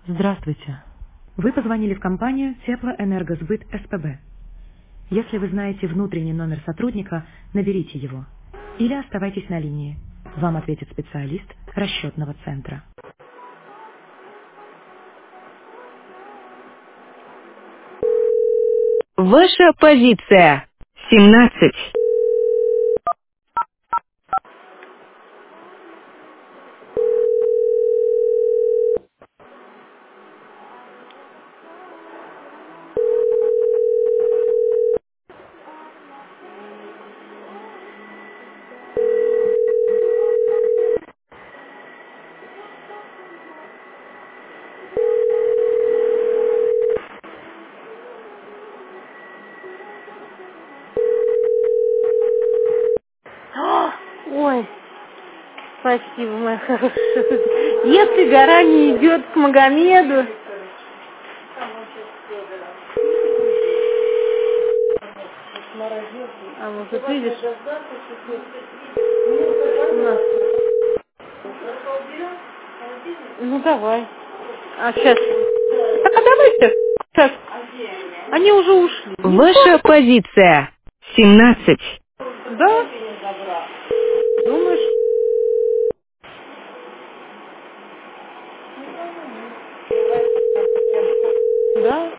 Здравствуйте. Вы позвонили в компанию Теплоэнергосбыт СПБ. Если вы знаете внутренний номер сотрудника, наберите его. Или оставайтесь на линии. Вам ответит специалист расчетного центра. Ваша позиция 17. Ой, спасибо, моя хорошая. Если гора не идет к Магомеду. А ну тут видишь? На. Ну давай. А сейчас. Так, а давай сейчас. Они уже ушли. Ваша позиция 17. Да? Думаешь? Да.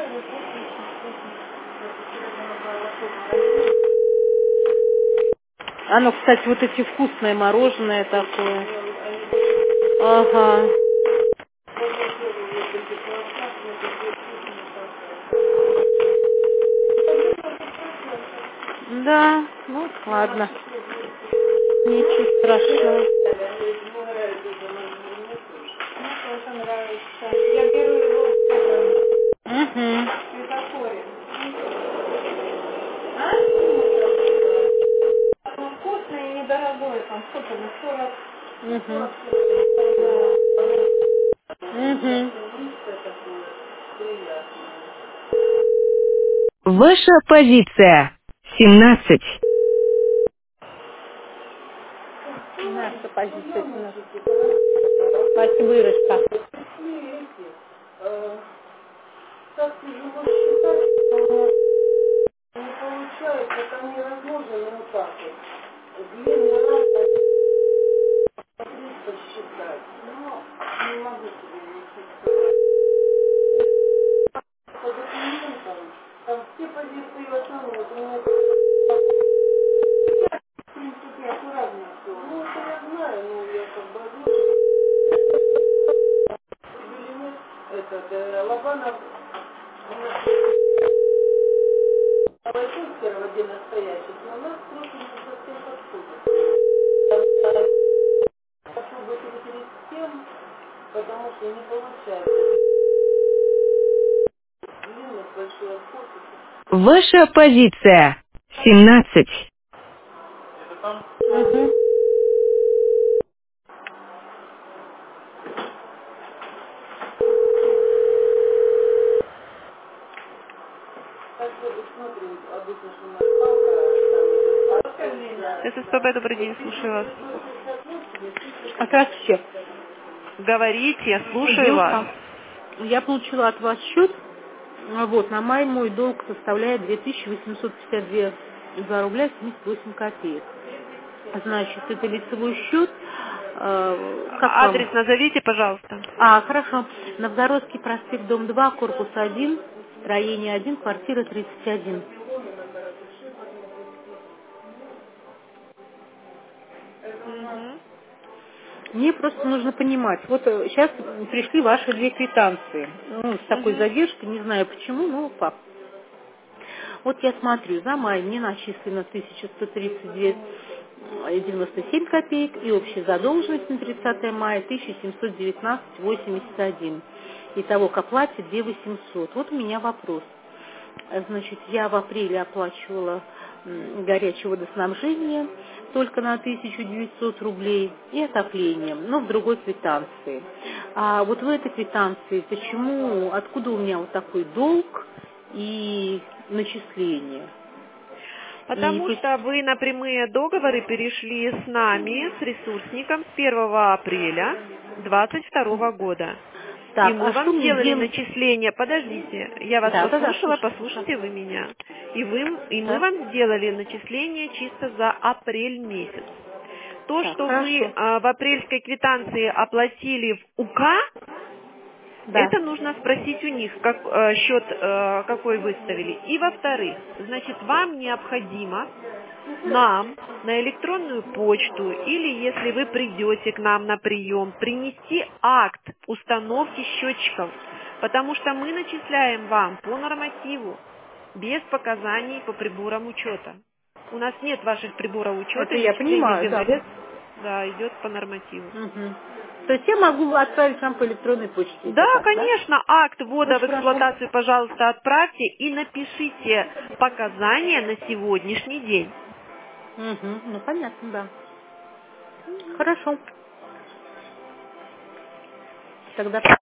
Оно, кстати, вот эти вкусное мороженое такое. Ага. Да, ну ладно. Ничего страшного. Угу. Вкусное и недорогое, там сколько, на 40. Угу. Угу. Ваша позиция 17. Наша позиция. Наша. Спасибо, Ирочка. Так тяжело считать, что не получается, там невозможно на руках. Длинный раз посчитать. Но не могу тебе ничего сказать. По документам, там все позиции в основном, вот у меня, в принципе, аккуратно все. Ну, это я знаю, но я как бы озвучу. Лобанов, первого день настоящих, но у нас просто не совсем подходит. Попробуйте перед тем, потому что не получается. Длинный большой отход. Ваша позиция 17. Угу. Так что смотрим, обычно, что у нас палка, там идет. ССПБ, добрый день, слушаю вас. Здравствуйте. Говорите, я слушаю вас. Девушка, я получила от вас счет. Вот, на май мой долг составляет 2852 рубля 78 копеек. Значит, это лицевой счет. Как вам? Адрес назовите, пожалуйста. Хорошо. Новгородский проспект, дом 2, корпус 1, строение 1, квартира 31. Мгм. Мне просто нужно понимать, вот сейчас пришли ваши две квитанции. Ну, с такой Мгм. задержкой, не знаю почему, но факт. Вот я смотрю, за май мне начислено 1132,97 копеек и общая задолженность на 30 мая 1719,81. Итого к оплате 2800. Вот у меня вопрос. Значит, я в апреле оплачивала горячее водоснабжение только на 1900 рублей и отоплением, но в другой квитанции. А вот в этой квитанции почему, откуда у меня вот такой долг и начисление? И Потому что вы на прямые договоры перешли с нами, с ресурсником, с 1 апреля 2022 года. Так, и мы а что вам мне сделали делать? начисление. Подождите, я вас Да, послушала, слушаю. послушайте вы меня. И мы Так. вам сделали начисление чисто за апрель месяц. То, Так, что хорошо. вы в апрельской квитанции оплатили в УК, Да. это нужно спросить у них, счет какой выставили. И во-вторых, значит, вам необходимо нам на электронную почту или если вы придете к нам на прием, принести акт установки счетчиков, потому что мы начисляем вам по нормативу, без показаний по приборам учета. У нас нет ваших приборов учета, Это я начисление понимаю, да. говорит, да, идет по нормативу. Мгм. То есть я могу отправить вам по электронной почте. Да, это так, конечно, акт ввода в Очень хорошо. эксплуатацию, пожалуйста, отправьте и напишите показания на сегодняшний день. Мгм. Ну, понятно, да. Хорошо. Тогда